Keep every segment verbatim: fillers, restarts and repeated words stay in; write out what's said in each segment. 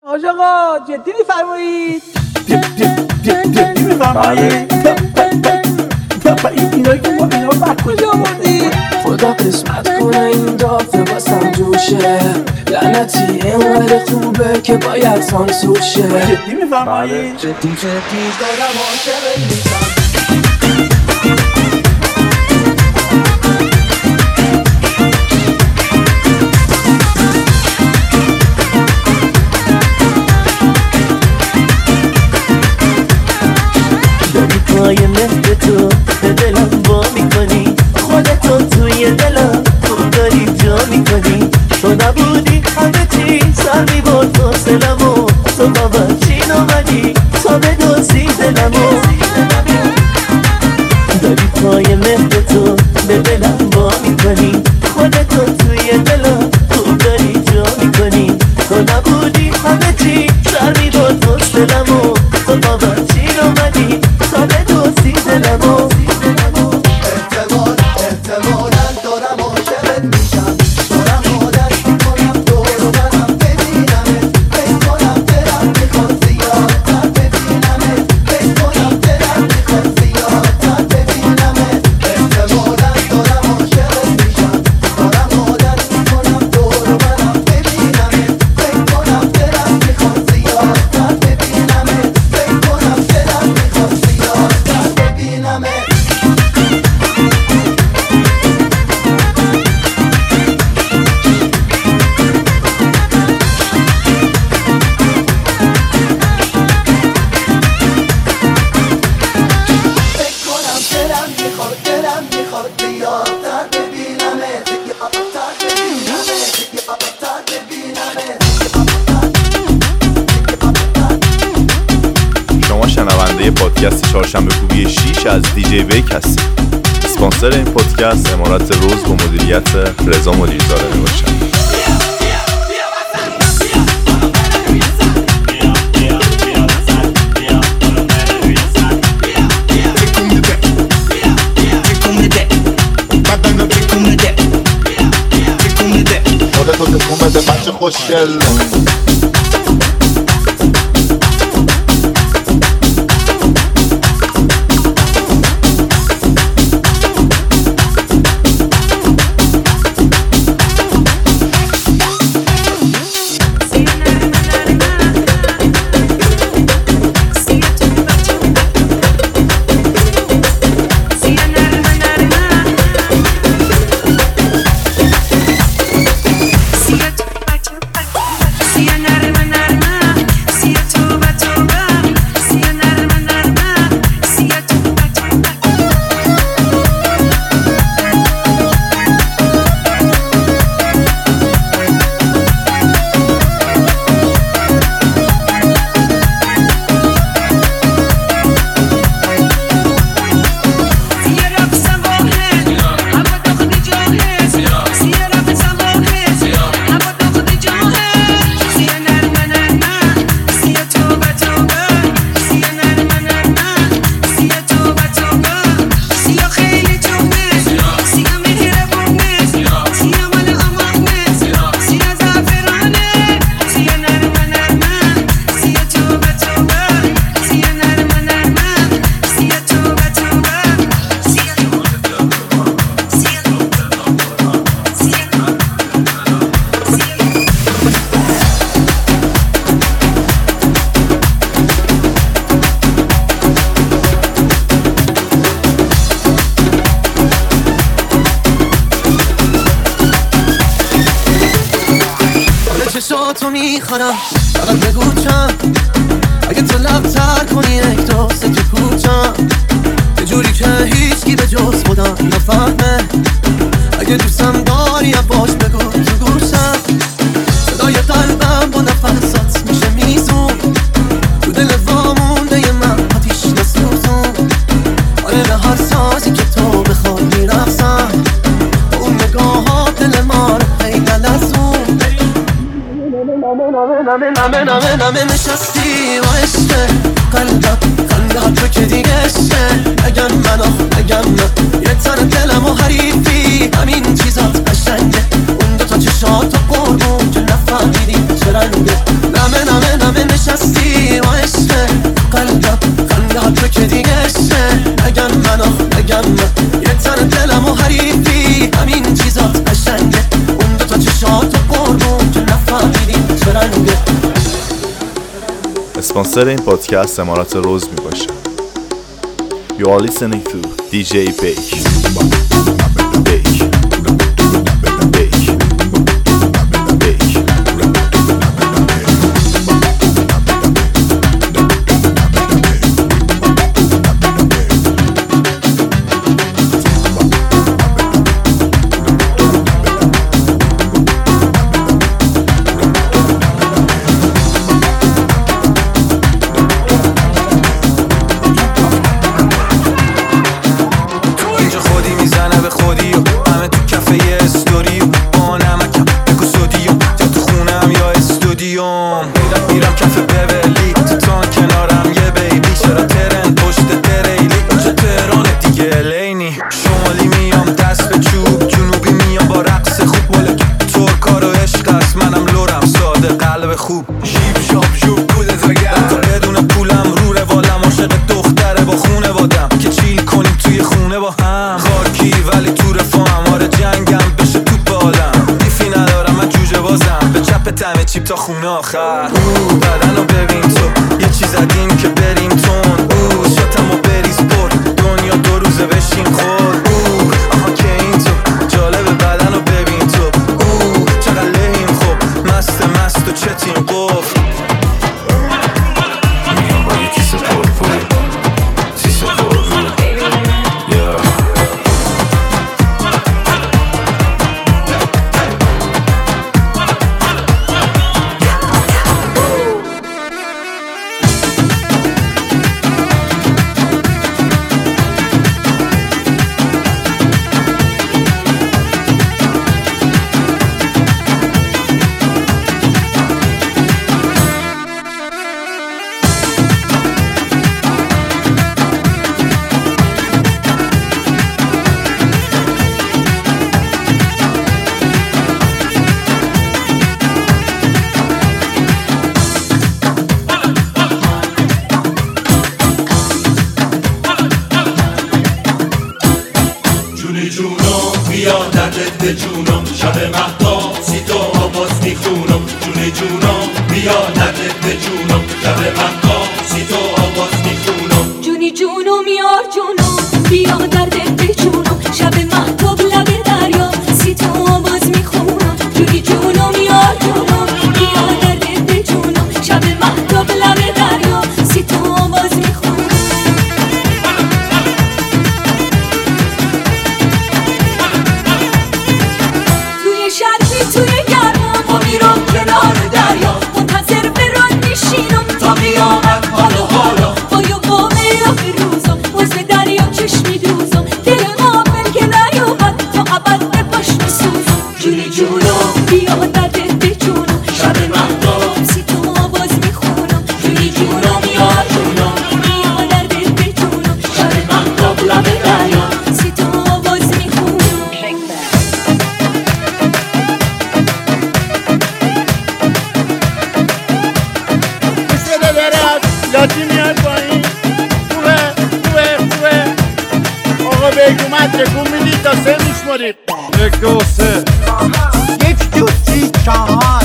آج آقا جدی میفرمایید؟ جدی میفرمایید؟ اینایی که ما اینا رو بر کجا آوردید؟ خدا قسمت کنه این دافه باسم جوشه، لعنتی اینقدر خوبه که باید سانسور شه. جدی میفرمایید؟ جدی جدی دارم عاشقت میشم. پای مهد تو به دلم با میکنی، خودتو توی دلم تو داری جا میکنی. تو نبودی همه چی سر میبرد فاصلمو، تو بابا چی نامدی تا بدوزی دلمو. داری پای مهد تو به دلم با میکنی، خودتو توی دلم تو داری جا میکنی. تو نبودی همه چی سر میبرد فاصلمو، تو بابا چی نامدی تا بدوزی دلمو. احتمال احتمالاً دارم عاشقت میشم، دارم عادت میکنم دور و برم ببینمت، فکر کنم دلم میخواد زیادتر ببینمت، فکر کنم دلم میخواد زیادتر ببینمت. احتمالاً دارم عاشقت میشم، دارم عادت میکنم دور و برم ببینمت، فکر کنم دلم میخواد زیادتر ببینمت، فکر کنم دلم میخواد زیادتر ببینمت. شما شنونده پادکست چهارشنبه کوبی شیش از دیجی ویک هستید. اسپانسر این پادکست امارات روز با مدیریت رضا مدیرزاده می باشد. خودتو تکون بده بچه خوشگل. چشاتو میخوانم فقط بگو چند، اگه تو لبتر کنی یک دوست تو کوچم، یه جوری که هیچکی به جز خودم نفهمه. اگه دوستم داری باش بگو تو گوشم، صدای قلبم با نفسات میشه میزون، تو دل وامونده من آتیش نسوزون. آره به هر سازی که تو بخوای میرقصم، با اون نگاهات دل ما رو خیلی لرزون. نمه نمه نمه نمه نشستی با عشق قلبم، خنده تو که دیگه عشقه. اگم من آخ اگم من یه تن دلم و حریفی، همین چیزات قشنگه. اون دوتا چشات و قربون که نفهمیدی چه رنگه. نمه نمه نمه اسپانسر این پادکست امارات روز می باشه. You are listening to دی جی Bake. Bake. Bake. Bake. چیپ تا خونه آخر بدنو ببین تو یه چیز عدیم که بریم تون شاتمو بریز پر دنیا دو روزه بشین خود آها که این تو جالب بدنو ببین تو چقدر لحیم خوب مست مست و چتیم قفل میام با یه کیسه پر پر سیسه پر رو به جونم شب مهتاب سی تو آواز میخونم جون جونم بیا نده به جونم شب مهتاب سی تو آواز میخونم جونی جونم یار جونم بیا درد به جونم شب مهتاب لب دریا سی تو آواز میخونم جونی جونم یار جونم بیا درد به جونم شب مهتاب لب دریا سی تو آواز میخونم توی گرما ما میرم کنار دریا منتظر بران میشینم تا قیامت حالا حالا با یه بامه آخر روزم وزن دریا چشمی دوزم دل غافل که نیومد تا ابد به پاش میسوزم جونی جونم بیا دردت به جونم شب مهتاب سی تو آواز میخونم جونی جونم یار جونم بیا دردت به جونم شب مهتاب لب دریا سی تو آواز میخونم لاتی میاد پایین خوبه خوبه خوبه آقا بیگ اومد تکون میدی تا سه میشماری یک دو سه یک دو سی چهار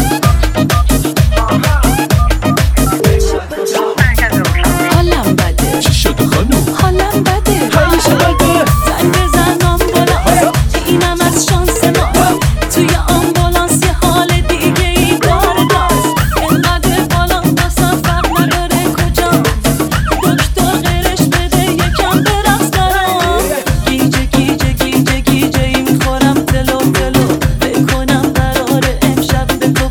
حالم بده چی شده خانوم حالم بده همیشه بده زنگ بزن آمبولانس که اینم از شانس ما توی آمبولانس یه حال دیگه ای داره داست اینقدر بالا دستم فرق نداره کجا دکتر غیرش بده یکم برقص دارم گیجه گیجه گیجه گیجه ای میخورم تلو تلو بکنم قراره امشب به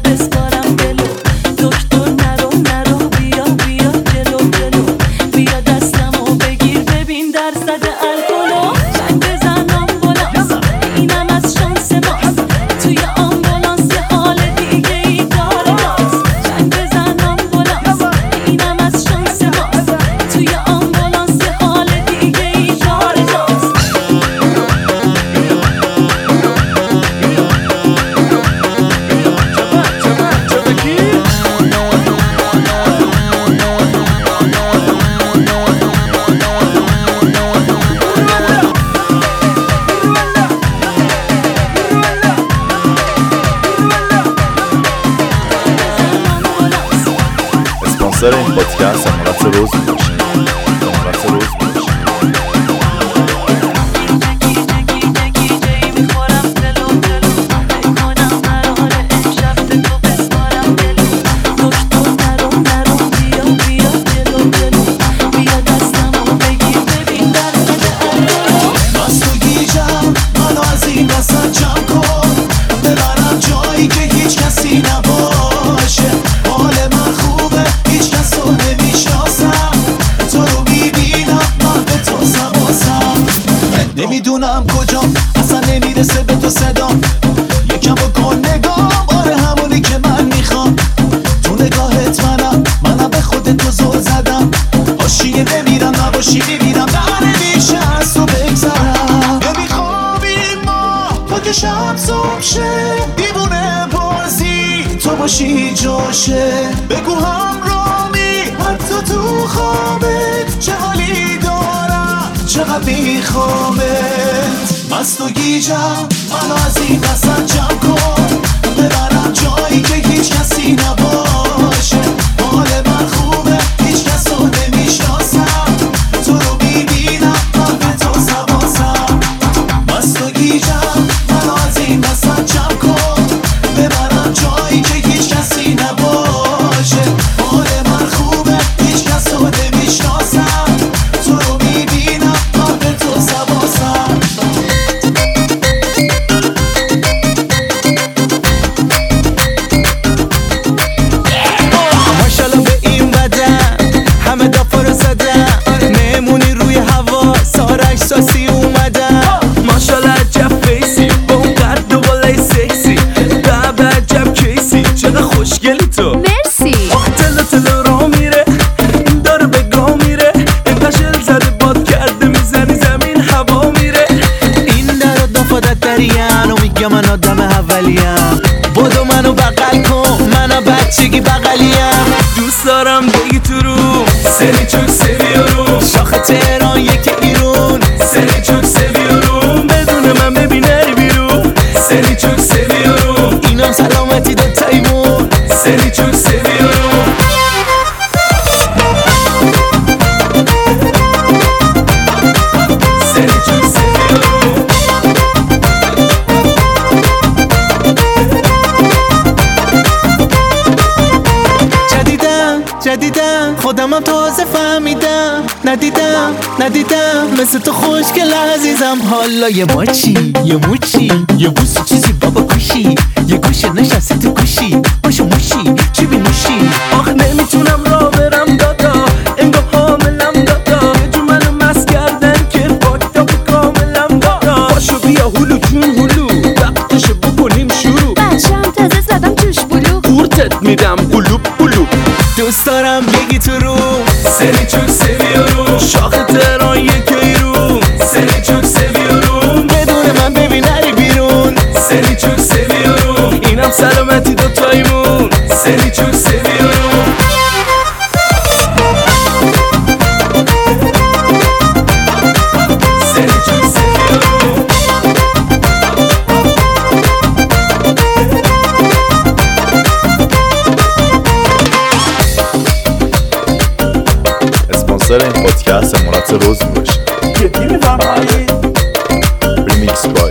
اسپانسر این پادکست امارات روز میباشه. امارات روز میباشه. نمیدونم کجام اصلا نمیرسه به تو صدام، یکم بکن نگاه آره همونی که من میخوام. تو نگاهت منم منم به خودت تو زل زدم، حاشیه نمیرم نباشی میمیرم، نه نمیشه از تو بگذرم. نمیخوابیم ما تا که شب صبح شه، دیوونه بازی تو باشی جاشه. بگو همرامی حتی تو خوابت چه حالی دارم، چقدر میخوامت. مست و گیجم منو از این وسط جمع کن، ببرم جایی که هیچ کسی نباشه. حال من خوبه هیچ کس رو نمیشناسم، تو رو میبینم من به تو سواسم. مست و گیجم منو از این وسط جمع کن، ببرم جایی که هیچ کسی نباشه. حال من خوبه هیچ کس رو نمیشناسم، تو رو میبینم من به تو سواسم. ماشالله به این بدن همه دافا رو زدن، مهمونی روی هوا سارش ساسی اومدن. ماشالله عجب فیسی با اون قد و بالای سکسی، دب عجب کیسی چقدر خوشگلی تو. مرسی. آخه تلو تلو را میره این داره به گاه میره، اینقدر شل زده باد کرده میزنی زمین هوا میره. این در دافادت دریم و میگه من آدم اولیم، بدو منو بغل کن منو بچگی بغلیم. دوست دارم بگی تو رو سری چوک سویارو، شاخ تهران یک ایرون سری چوک سویارو، بدون من ببین نری بیرون سری چوک سویارو. اینم سلامتی دو تایمون سری چوک سویارو. سری چوک سویارو. جدیدم جدیدم خودمم تازه فهمیدم، ندیدم ندیدم مثل تو خوشگل عزیزم. حالا یه ماچی یه موچی یه بوسی چیزی بابا کشی، یه گوشه نشستی تو کشی باشو موشی چی بی نوشی. آخه نمیتونم را برم دادا انگاه حاملم دادا، یه جو منو مست کردن که فاکتا به کاملم دادا. باشو بیا هلو جون هلو وقتشو بکنیم شروع، بچم تازه زدم جوش بلو، قورتت میدم قلوب قلوب. دوست دارم بگی تو رو سری چوک سویارو، شاخ تهران یک ایرون سری چوک سویارو، بدون من ببین نری بیرون سری چوک سویارو. اینم سلامتی دو تایمون سری چوک سویارو. سری چوک سویارو. اسپانسر این پادکست امارات روز میباشه. ریمیکس با